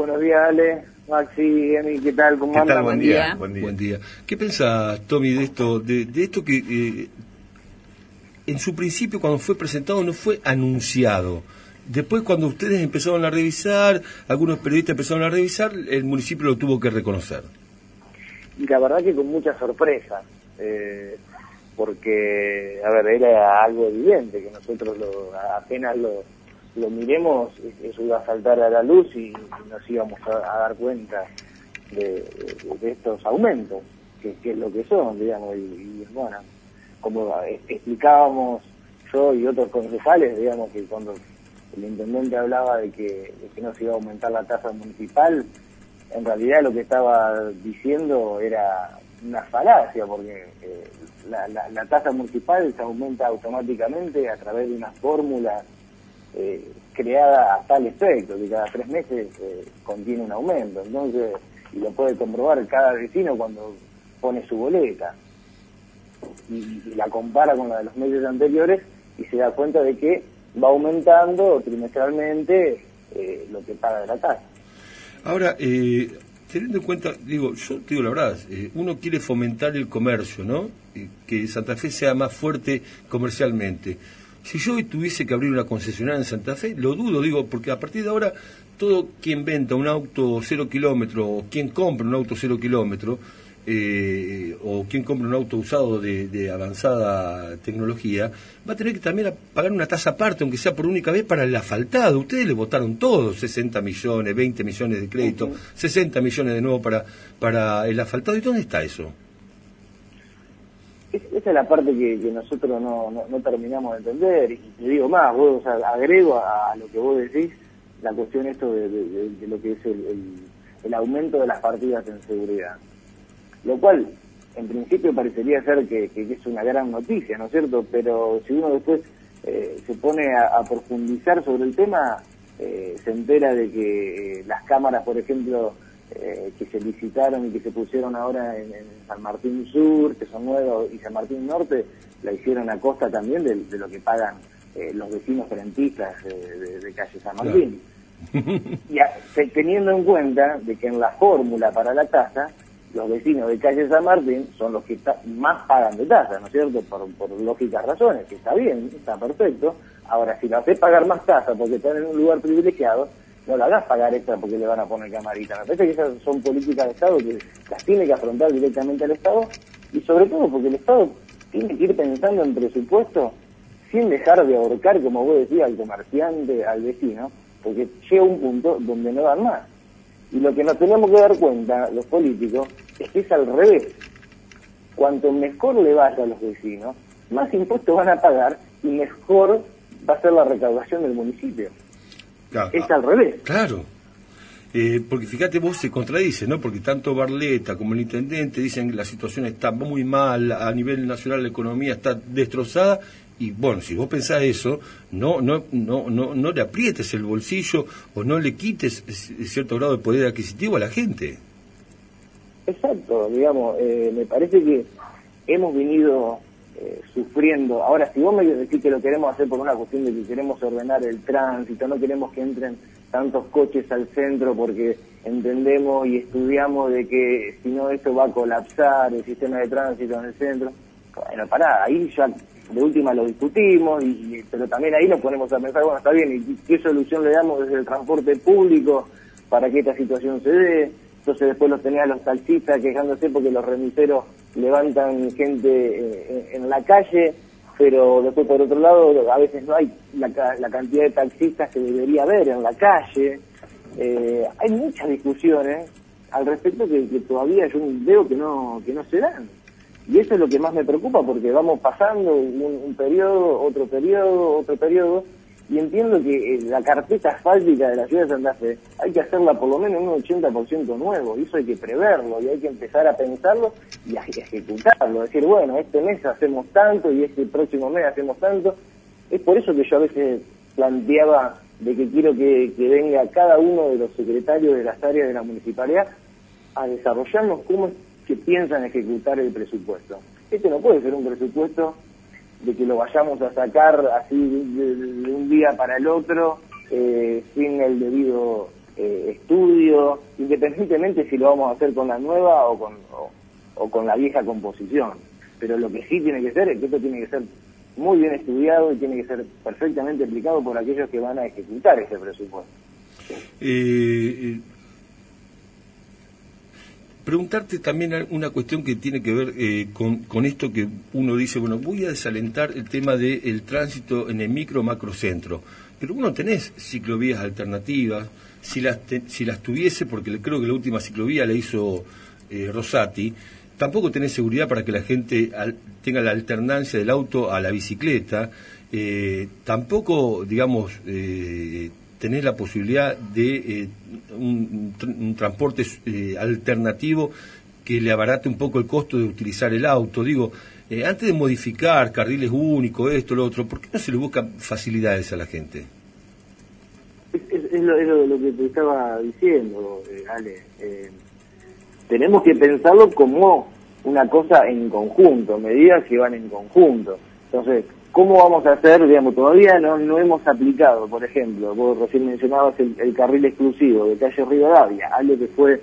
buenos días, Ale, Maxi, Emi, ¿qué tal? ¿Cómo andan? ¿Qué tal? Buen día. Buen día. ¿Qué pensás, Tommy, de esto, de esto que en su principio, cuando fue presentado, no fue anunciado? Después, cuando ustedes empezaron a revisar, algunos periodistas empezaron a revisar, el municipio lo tuvo que reconocer. Y la verdad que con mucha sorpresa, porque, a ver, era algo evidente que nosotros apenas lo miremos, eso iba a saltar a la luz y nos íbamos a dar cuenta de estos aumentos, que es lo que son, digamos, y bueno, como explicábamos yo y otros concejales, digamos, que cuando el intendente hablaba de que no se iba a aumentar la tasa municipal, en realidad lo que estaba diciendo era una falacia, porque la tasa municipal se aumenta automáticamente a través de una fórmula creada a tal efecto, que cada 3 meses contiene un aumento. Entonces, y lo puede comprobar cada vecino cuando pone su boleta y la compara con la de los meses anteriores y se da cuenta de que va aumentando trimestralmente lo que paga de la tasa. Ahora, teniendo en cuenta, yo te digo la verdad, uno quiere fomentar el comercio, ¿no? Que Santa Fe sea más fuerte comercialmente. Si yo hoy tuviese que abrir una concesionaria en Santa Fe, lo dudo, porque a partir de ahora, todo quien venda un auto 0 kilómetros, o quien compra un auto 0 kilómetros, o quien compra un auto usado de avanzada tecnología, va a tener que también pagar una tasa aparte, aunque sea por única vez, para el asfaltado. Ustedes le votaron todos, 60 millones, 20 millones de crédito, 60 millones de nuevo para el asfaltado. ¿Y dónde está eso? Esa es la parte que nosotros no terminamos de entender, y te digo más, vos, agrego a lo que vos decís, la cuestión esto de lo que es el aumento de las partidas en seguridad. Lo cual, en principio, parecería ser que es una gran noticia, ¿no es cierto? Pero si uno después se pone a profundizar sobre el tema, se entera de que las cámaras, por ejemplo, que se licitaron y que se pusieron ahora en San Martín Sur, que son nuevos, y San Martín Norte, la hicieron a costa también de lo que pagan los vecinos frentistas de calle San Martín. Claro. Y teniendo en cuenta de que en la fórmula para la tasa, los vecinos de calle San Martín son los que más pagan de tasa, ¿no es cierto? Por lógicas razones, que está bien, está perfecto. Ahora, si lo haces pagar más tasa porque están en un lugar privilegiado, no la hagas pagar extra porque le van a poner camarita. Me parece que esas son políticas de Estado que las tiene que afrontar directamente el Estado, y sobre todo porque el Estado tiene que ir pensando en presupuesto sin dejar de ahorcar, como vos decías, al comerciante, al vecino, porque llega un punto donde no dan más. Y lo que nos tenemos que dar cuenta, los políticos, es que es al revés. Cuanto mejor le vaya a los vecinos, más impuestos van a pagar y mejor va a ser la recaudación del municipio. Claro, es al revés. Claro. Porque fíjate, vos se contradice, ¿no? Porque tanto Barletta como el intendente dicen que la situación está muy mal, a nivel nacional la economía está destrozada, y bueno, si vos pensás eso, no le aprietes el bolsillo o no le quites cierto grado de poder adquisitivo a la gente. Exacto, digamos, me parece que hemos venido sufriendo. Ahora, si vos me decís que lo queremos hacer por una cuestión de que queremos ordenar el tránsito, no queremos que entren tantos coches al centro porque entendemos y estudiamos de que si no esto va a colapsar el sistema de tránsito en el centro, bueno, pará, ahí ya de última lo discutimos, pero también ahí nos ponemos a pensar, bueno, está bien, ¿y qué solución le damos desde el transporte público para que esta situación se dé? Entonces después los tenía los taxistas quejándose porque los remiseros levantan gente en la calle, pero después por otro lado a veces no hay la cantidad de taxistas que debería haber en la calle. Hay muchas discusiones al respecto que todavía yo veo que no se dan. Y eso es lo que más me preocupa, porque vamos pasando un periodo, otro periodo, y entiendo que la carpeta asfáltica de la ciudad de Santa Fe hay que hacerla por lo menos un 80% nuevo, y eso hay que preverlo, y hay que empezar a pensarlo y a ejecutarlo, decir, bueno, este mes hacemos tanto y este próximo mes hacemos tanto. Es por eso que yo a veces planteaba de que quiero que venga cada uno de los secretarios de las áreas de la municipalidad a desarrollarnos cómo es que piensan ejecutar el presupuesto. Este no puede ser un presupuesto de que lo vayamos a sacar así de un día para el otro, sin el debido estudio, independientemente si lo vamos a hacer con la nueva o con la vieja composición. Pero lo que sí tiene que ser es que esto tiene que ser muy bien estudiado y tiene que ser perfectamente aplicado por aquellos que van a ejecutar ese presupuesto. Preguntarte también una cuestión que tiene que ver con esto que uno dice, bueno, voy a desalentar el tema del tránsito en el micro-macrocentro, pero vos no tenés ciclovías alternativas. Si las tuviese, porque creo que la última ciclovía la hizo Rosati, tampoco tenés seguridad para que la gente tenga la alternancia del auto a la bicicleta, tampoco, digamos, tenés la posibilidad de un transporte alternativo que le abarate un poco el costo de utilizar el auto. Digo, antes de modificar carriles únicos, esto, lo otro, ¿por qué no se le buscan facilidades a la gente? Es lo que te estaba diciendo, Ale. Tenemos que pensarlo como una cosa en conjunto, medidas que van en conjunto. Entonces, ¿cómo vamos a hacer? Digamos, todavía no hemos aplicado, por ejemplo, vos recién mencionabas el carril exclusivo de calle Rivadavia, algo que fue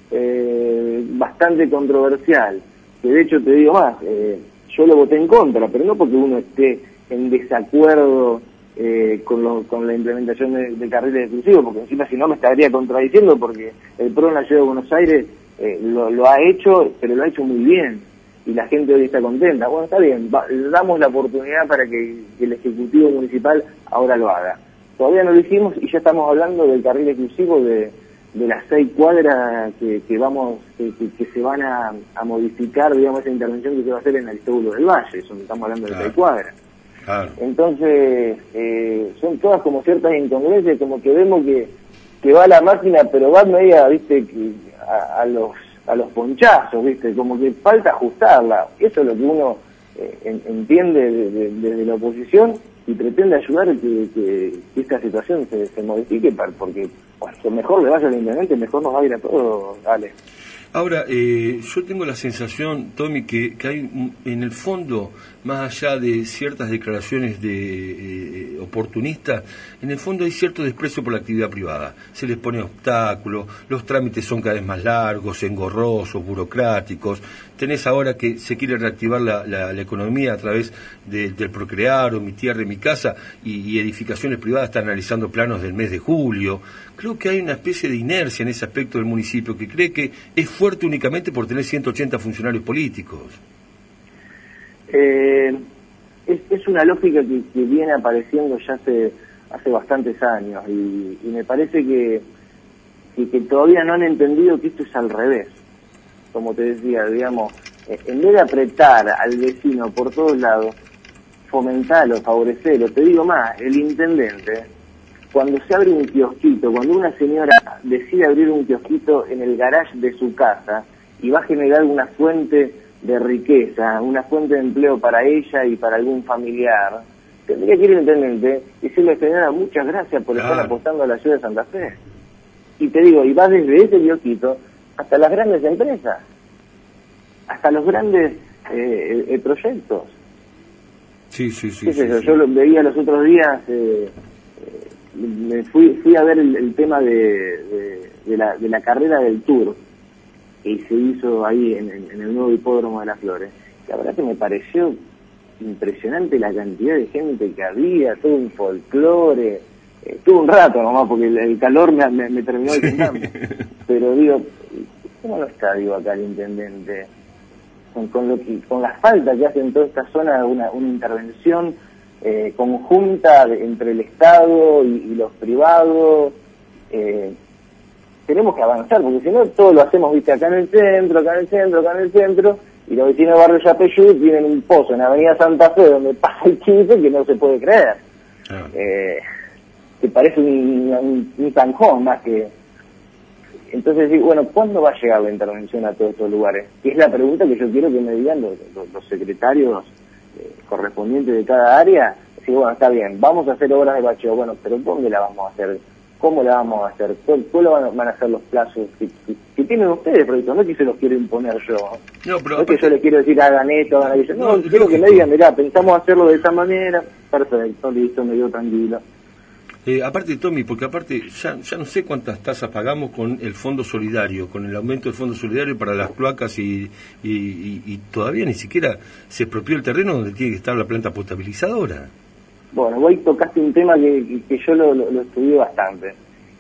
bastante controversial, que de hecho te digo más, yo lo voté en contra, pero no porque uno esté en desacuerdo con la implementación de carriles exclusivos, porque encima si no me estaría contradiciendo, porque el PRO en la Ciudad de Buenos Aires lo ha hecho, pero lo ha hecho muy bien, y la gente hoy está contenta. Bueno, está bien, damos la oportunidad para que el Ejecutivo Municipal ahora lo haga. Todavía no lo hicimos y ya estamos hablando del carril exclusivo de las 6 cuadras que se van a modificar, digamos, esa intervención que se va a hacer en el Aristóbulo del Valle, estamos hablando de 6 cuadras. Claro. Entonces, son todas como ciertas incongruencias, como que vemos que va la máquina, pero va media, viste, a los ponchazos, viste, como que falta ajustarla. Eso es lo que uno entiende desde la oposición y pretende ayudar a que esta situación se modifique, porque cuanto mejor le vaya al intendente, mejor nos va a ir a todos, Ale. Ahora, yo tengo la sensación, Tommy, que hay en el fondo, más allá de ciertas declaraciones de oportunistas, en el fondo hay cierto desprecio por la actividad privada. Se les pone obstáculos, los trámites son cada vez más largos, engorrosos, burocráticos. Tenés ahora que se quiere reactivar la economía a través del Procrear o Mi Tierra, Mi Casa, y edificaciones privadas están analizando planos del mes de julio. Creo que hay una especie de inercia en ese aspecto del municipio, que cree que es fuerte únicamente por tener 180 funcionarios políticos. Es una lógica que viene apareciendo ya hace bastantes años, y me parece que todavía no han entendido que esto es al revés. Como te decía, digamos, en vez de apretar al vecino por todos lados, fomentarlo, favorecerlo. Te digo más, el intendente, cuando se abre un kiosquito, cuando una señora decide abrir un kiosquito en el garage de su casa y va a generar una fuente de riqueza, una fuente de empleo para ella y para algún familiar, tendría que ir el intendente y decirle, señora, muchas gracias por estar apostando a la ciudad de Santa Fe. Y te digo, y va desde ese kiosquito hasta las grandes empresas, hasta los grandes proyectos. Sí. Yo lo veía los otros días, me fui a ver el tema de la carrera del Tour que se hizo ahí en el nuevo hipódromo de Las Flores. La verdad que me pareció impresionante la cantidad de gente que había, todo un folclore. Tuve un rato nomás porque el calor me terminó quemando. Pero digo, ¿cómo no está, acá el intendente? Con la falta que hace en toda esta zona una intervención conjunta entre el Estado y los privados. Tenemos que avanzar, porque si no todo lo hacemos, viste, acá en el centro, y los vecinos de Barrio Yapeyú tienen un pozo en Avenida Santa Fe donde pasa el chiste que no se puede creer. Que parece un zanjón más que... Entonces, bueno, ¿cuándo va a llegar la intervención a todos estos lugares? Que es la pregunta que yo quiero que me digan los secretarios correspondientes de cada área. Decir, bueno, está bien, vamos a hacer obras de bacheo, bueno, pero ¿dónde la vamos a hacer? ¿Cómo la vamos a hacer? ¿Cuáles van a ser los plazos que tienen ustedes, proyectos? No es que se los quiero imponer yo. No es que yo les quiero decir hagan esto, hagan aquello. No, quiero que me digan, mirá, pensamos hacerlo de esta manera. Perfecto, listo, me dio tranquilo. Aparte, Tommy, porque aparte ya no sé cuántas tasas pagamos con el Fondo Solidario, con el aumento del Fondo Solidario para las cloacas y todavía ni siquiera se expropió el terreno donde tiene que estar la planta potabilizadora. Bueno, vos tocaste un tema que yo lo estudié bastante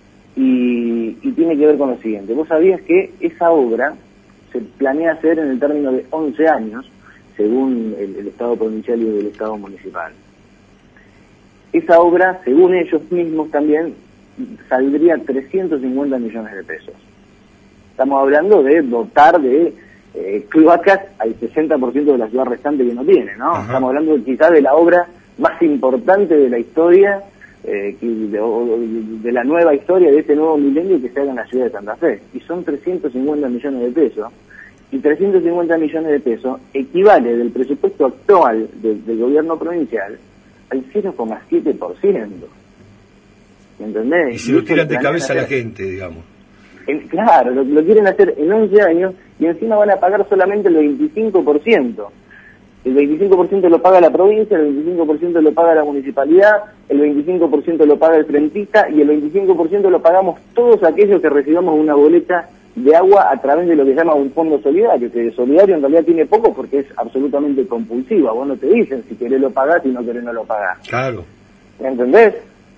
y tiene que ver con lo siguiente. Vos sabías que esa obra se planea hacer en el término de 11 años, según el Estado provincial y el Estado municipal. Esa obra, según ellos mismos también, saldría 350 millones de pesos. Estamos hablando de dotar de cloacas al 60% de la ciudad restante que no tiene, ¿no? Ajá. Estamos hablando quizás de la obra más importante de la historia, de la nueva historia, de este nuevo milenio que se haga en la ciudad de Santa Fe. Y son 350 millones de pesos. Y 350 millones de pesos equivale del presupuesto actual del gobierno provincial al 0,7%. ¿Entendés? Y se lo tiran de cabeza a la gente, digamos. Claro, lo quieren hacer en 11 años y encima van a pagar solamente el 25%. El 25% lo paga la provincia, el 25% lo paga la municipalidad, el 25% lo paga el frentista y el 25% lo pagamos todos aquellos que recibamos una boleta de agua a través de lo que se llama un fondo solidario, que solidario en realidad tiene poco porque es absolutamente compulsivo. Vos no te dicen si querés lo pagás, si no querés no lo pagás. Claro. ¿Entendés?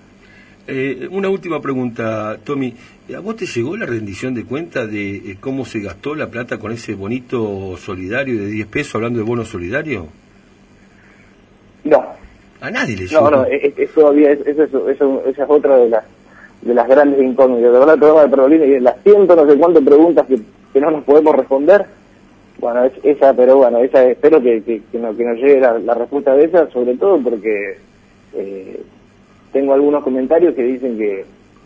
Una última pregunta, Tommy. ¿A vos te llegó la rendición de cuenta de cómo se gastó la plata con ese bonito solidario de 10 pesos, hablando de bono solidario? No. ¿A nadie le llegó? No, es todavía, esa es otra de las grandes incógnitas. De verdad, el programa de Perolini, y las ciento no sé cuántas preguntas que no nos podemos responder, bueno, esa espero que nos llegue la respuesta de esa, sobre todo porque tengo algunos comentarios que dicen que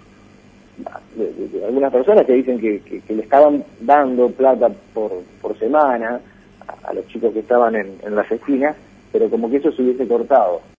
de algunas personas que dicen que le estaban dando plata por semana a los chicos que estaban en las esquinas, pero como que eso se hubiese cortado.